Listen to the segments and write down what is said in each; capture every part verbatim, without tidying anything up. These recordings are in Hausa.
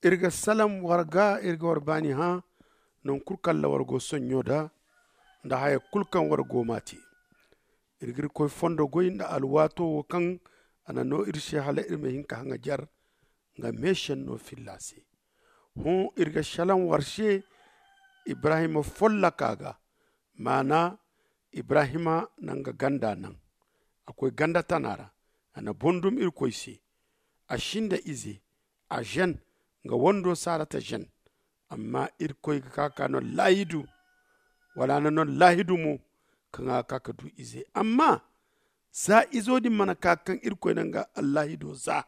irga salam warga irga warbani ha non kurkalla wargo sonyoda nda haya kulkan wargo mati irgir koy fondo goyinda alwato kan ana no irshe hala irme hinka hanga jar nga meshen no fillasi hu irga shalam warshe ibrahima folla kaga mana ibrahima nanga ganda nan akwai ganda tanara ana bondum ir koysi ashinda izi a jen nga wondo sarata jen amma ir koy kaka no lahidu wala na non lahidu mu kanga kaka du izi amma za izo di mana kakan ir koy nanga allahidu za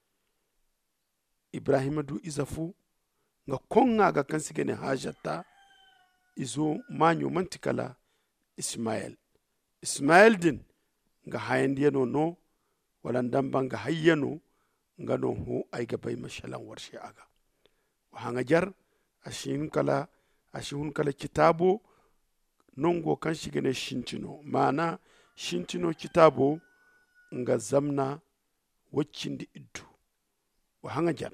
ibrahima du izafu nga konga ga kan sigene hajata izo manyo mantikala ismail ismail din nga hayandiyano no wala ndamba nga hayyano nga no hu ay ga bay mashalan warshe aga wa hanga jar ashin kala ashin kala kitabo nongo kan shigene shintino mana shintino kitabo nga zamna waccindi iddu wa hanga jar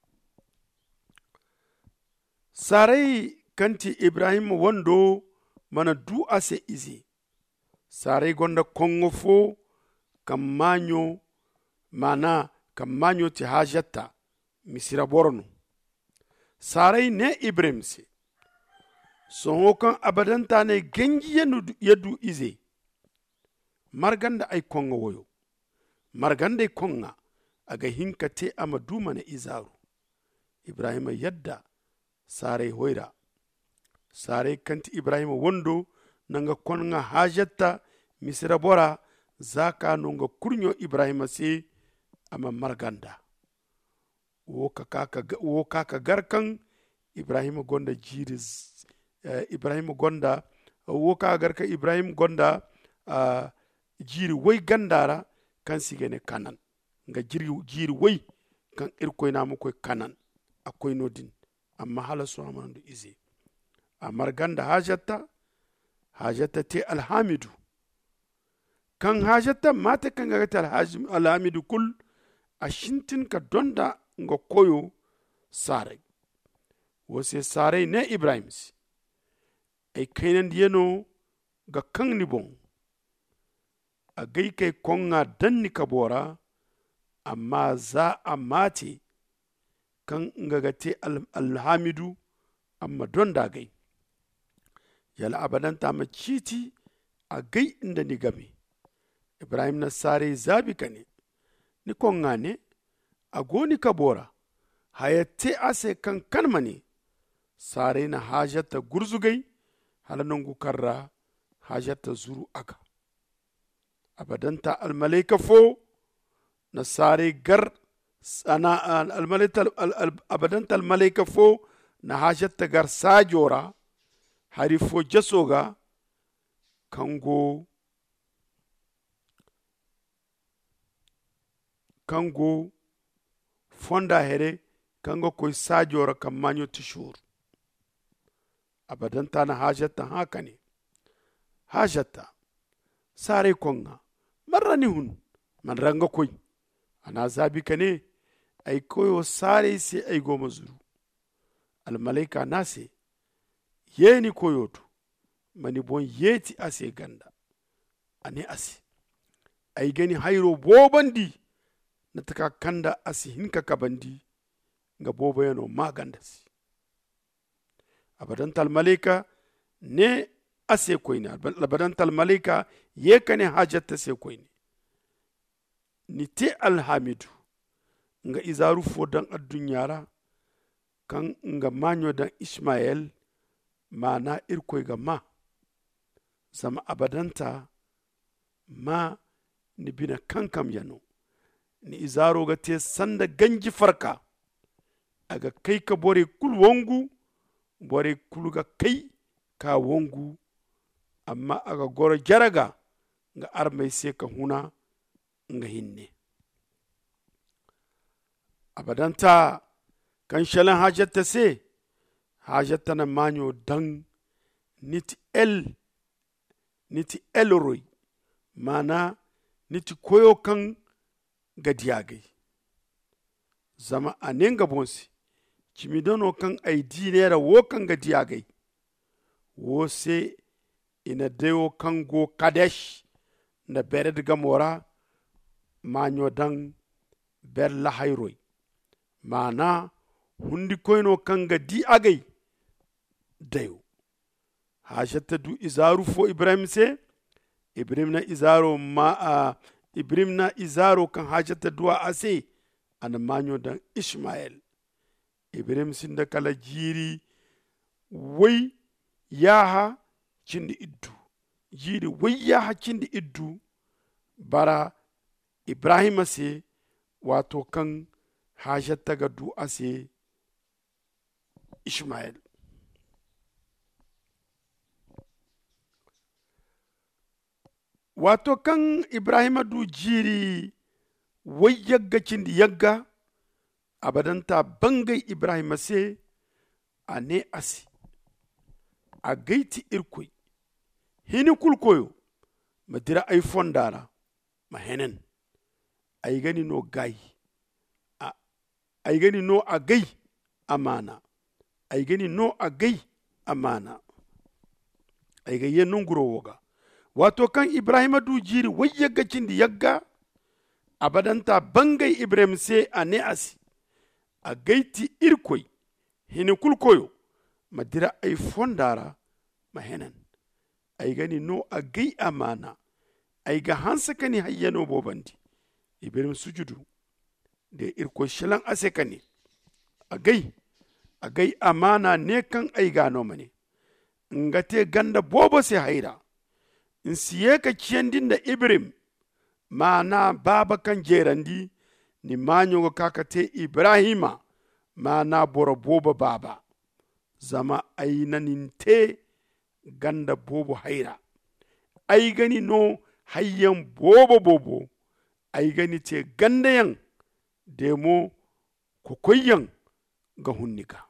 sarai kanti ibrahim wando mana du ase izi sarai gonda kongo fo kammanyo mana kammanyo ti hajata misira borno sarai ne ibrahim se son kan abadanta ne gengi yadu, yadu ize marganda ay kongo woyo marganda ay konga aga hinka te amadu mana izaru ibrahim yadda sarai hoira sarai kanti ibrahim wondo nanga konga hajata misira bora zaka nonga kurnyo ibrahim se ama marganda wo kaka wo kaka garkan ibrahim gonda jiriz uh, ibrahim gonda wo kaka garka ibrahim gonda uh, jiri way gandara kan sigene kanan nga jiri jiri way kan irkoy namu koy kanan akoy nodin amma hala so amandu izi amar ganda hajata hajata te alhamidu kan hajata mate kan ga ta alhamidu kul ashintin ka donda nga koyo sare wose sare ne ibrahim si ay kainan yeno ga kan ni bon a gai kai konga danni kabora amma za a mate kan nga gate alhamidu amma donda gai yala abadan ta maciti a gai inda ni game ibrahim na sare zabi kane ni konga ne a goni kabora hayate ase kan kanmani sare na hajata gurzugai halanongu karra hajata zuru aga abadanta almalaika fo na sare gar sana almalaika abadanta almalaika fo na hajata gar sajora harifo jasoga kango kango fonda here kango koy sajora kamanyo tishur abadanta na hajata haka ne hajata sare konga marrani hun man ranga koy ana zabi kane ay koyo sare se ay goma zuru al malaika nase yeni koyoto mani bon yeti ase ganda ane ase ay gani hayro bobandi na taka kanda asi hinka kabandi nga boba yano maganda si abadantal malaika ne ase koyne abadantal malaika yekane hajata se koyne ni te alhamidu nga izaru fodan addunyara kan nga manyo dan ismael mana irkoy ga ma zama abadanta ma ni bina kankam yano ni izaro ga te sanda ganji farka aga kai ka bore kul wongu bore kul ga kai ka wongu amma aga goro jaraga nga armai se ka huna nga hinne abadanta kan shalan hajata se hajata na manyo dan niti el niti elroy mana niti koyo kan ga diyagai zama a nenga bonsi cimidano kan ay dinera wo kan ga diyagai wo se ina dewo kan go kadesh na bered gamora manyo dan ber lahayroi mana hundi koyno kan ga di agai dayo hajata du izaru fo ibrahim se ibrahim na izaro ma a ibrahim na izaro kan hajata duwa ase ana manyo dan ishmael ibrahim sinda kala jiri wai yaha cindi iddu jiri wai yaha cindi iddu bara ibrahim se wato kan hajata ga du ase ishmael wato kan ibrahima du jiri wai yagga cindi yagga abadanta bangai ibrahima se a ne asi a gaiti irkoi hini kulkoyo madira ay fondara ma henen ay gani no gai ay gani no a gai amana ay gani no a gai amana ay ga yen nguro woga wato kan ibrahima du jiri wai yagga cindi yagga abadanta bangai ibrahim se a ne asi a gaiti irkoi hini kulkoyo madira ay fondara ma henen ay gani no a gai amana ay ga hansa kani hayyano bobandi ibrahim sujudu de irko shilan ase kani a gai a gai amana ne kan ay gano mane ngate ganda bobo se haira in siye ka ciyandin da ibrahim mana baba kan jerandi ni manyo kakate ibrahima mana boro bobo baba zama ay naninte ganda bobo haira ay gani no hayyan bobo bobo ay gani te ganda yan demo kokoyan ga hunnika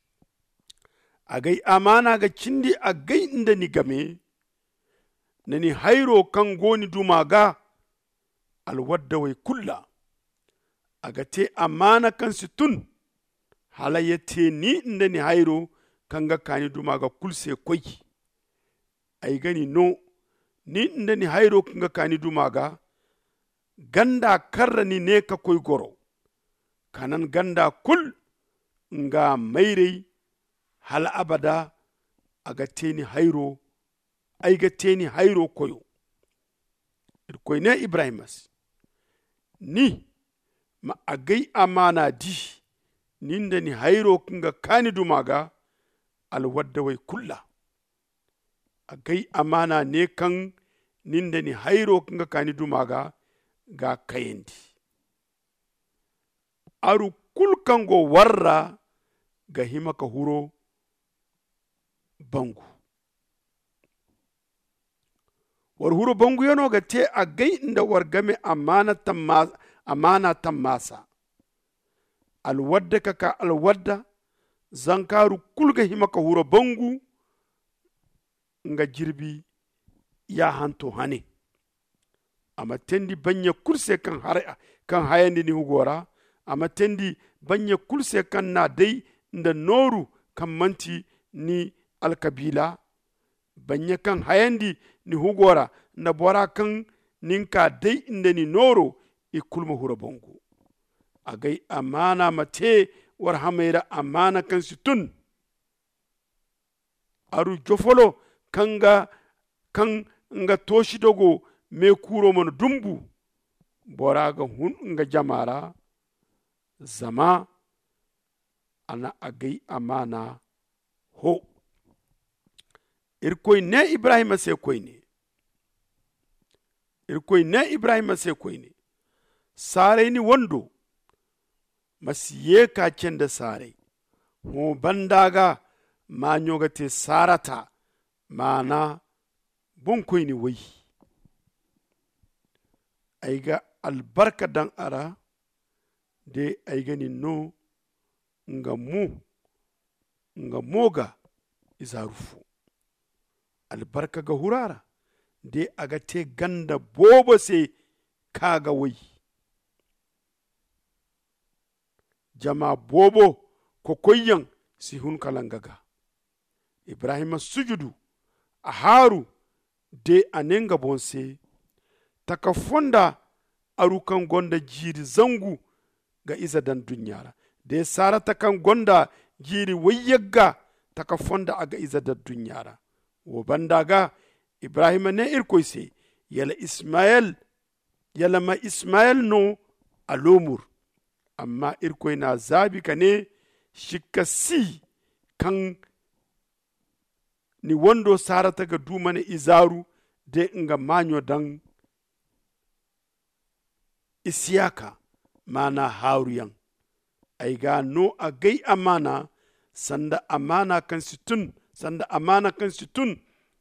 agai amana ga cindi agai inda ni game nani hairo kan goni dumaga alwadda wai kulla aga te amana kan situn halayete ni inda ni hairo kan ga kani dumaga kulse koi ay gani no ni inda ni hairo kan ga kani dumaga ganda karra ni ne ka koi goro kanan ganda kul nga mairei hal abada aga teni hairo ay ga teni hairo koyo koy ne ibrahimas ni ma agai amana di ninda ni hairo kinga kani dumaga alwadda wai kulla agai amana ne kan ninda ni hairo kinga kani dumaga ga kayendi aru kulkango warra ga himaka huro bangu war huro bangu yano ga te a gai inda wargame amana tamma amana tammasa alwadda kaka alwadda zankaru kulga himaka huro bangu nga jirbi ya hanto hane amma tendi banya kurse kan har kan hayandi ni hugora amma tendi banya kurse kan na dai nda noru kan manti ni alkabila banya kan hayandi ni hugora na bora kan ninka dai inda ni noro i kulma hura bongo agai amana mate war hamaira amana kan situn aru jofolo kanga kan nga toshi dogo me kuro mon dumbu bora ga hun nga jamara zama ana agai amana ho irkoy ne ibrahima se koy ne irkoy ne ibrahima se koy ne sare ni wando masiye ka kenda sare ho bandaga ma nyogate sarata mana bon koy ni wai aiga albarka dan ara de aiga ni no nga mu nga moga izarufu albarka ga hurara de aga te ganda bobo se kaga wai jama bobo kokoyan si hun kalangaga Ibrahima sujudu a haru de anenga bonse taka fonda arukan gonda jiri zangu ga iza dan dunyara de sara takan gonda jiri wayyaga taka fonda aga iza dan dunyara wo bandaga Ibrahima ne irkoise yala Ismail yala ma Ismail no alomur amma irkoy na zabi kane shikka si kan ni wando sarata ga dumane izaru de nga manyo dan Isiyaka mana haruyan ai ga no a gai amana sanda amana kan situn sanda amana kan situn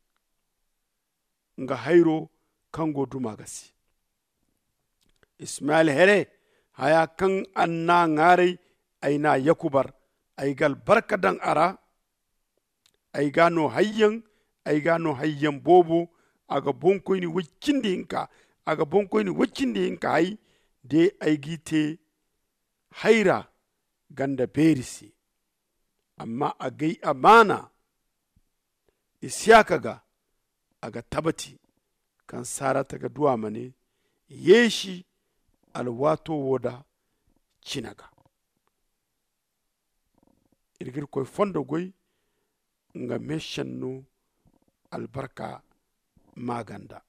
nga hairo kango dumagasi Ismail here haya kan anna ngare aina yakubar ay gal barka dan ara ay gano hayyan ay gano hayyan bobo aga bonkoyni waccinde hinka aga bonkoyni waccinde hinka hay de ay gite hayra ganda berisi amma agay amana Isiyaka ga aga tabati kan sarata ga duwa mane yeshi alwato woda cinaga irgir koy fondo goy nga meshanno albarka maganda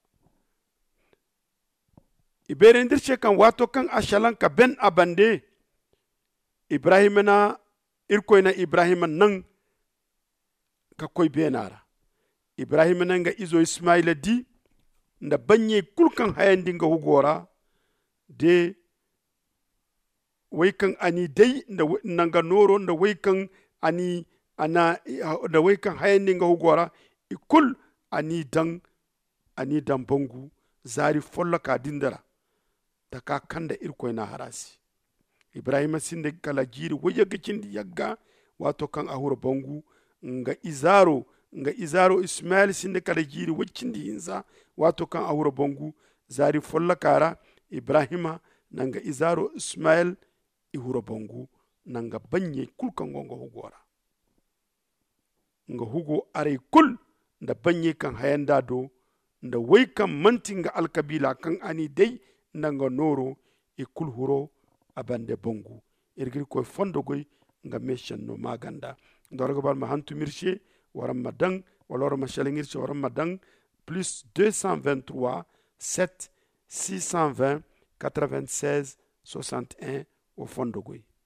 ibere ndirce kan wato kan ashalan ka ben abande Ibrahima na irkoy na Ibrahima nan ka koy benara Ibrahima nan ga izo Ismaila di nda banye kulkan hayandi nga hugora de waikan ani dai da nanga noro da waikan ani ana da waikan hayandi nga hugora ikul ani dan ani dan bangu zari folla ka dindara ta ka kanda irkoy na harasi Ibrahima sinde kala jiri wayaga cindi yagga wato kan ahura bangu nga izaro nga izaro Ismail sinde kala jiri wacindi hinsa wato kan ahura bangu zari folla kara Ibrahima nanga izaro Ismail ihura bangu nanga banye kulka ngongo hugora nga hugo are kul nda banye kan hayanda do nda way kan mantinga alkabila kan ani dai nanga noro e kul huro abande bangu irgir koy fondo goy nga meshan no maganda ndorgo bal ma hantu mirche waram madang walor ma shalingirche waram madang plus deux cent vingt-trois sept six cent vingt quatre-vingt-seize soixante et un au fondo goy